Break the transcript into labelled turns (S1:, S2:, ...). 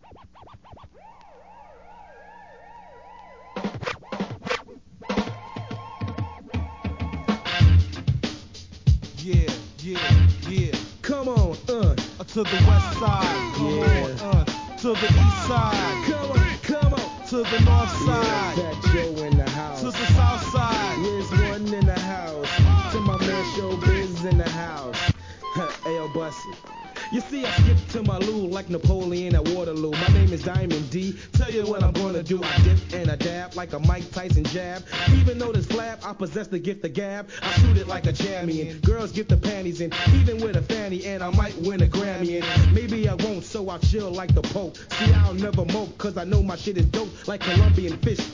S1: Yeah, yeah, yeah. Come on, to the west side. Come on, to the east side. Come on, to the north side.
S2: Yeah, Fat Joe in the house.
S1: To the south side.
S2: Where's one in the house? To my man Showbiz in the house. Ayo, bust it. You see, I skipped to my loo like Napoleon at Waterloo. My name is Diamond D. Tell you what I'm gonna do. I dip and I dab like a Mike Tyson jab. Even though this flab, I possess the gift of gab. I shoot it like a champion. Girls get the panties in, even with a fanny, and I might win a Grammy. And maybe I won't, so I'll chill like the Pope. See, I'll never mope, cause I know my shit is dope like Colombian fish.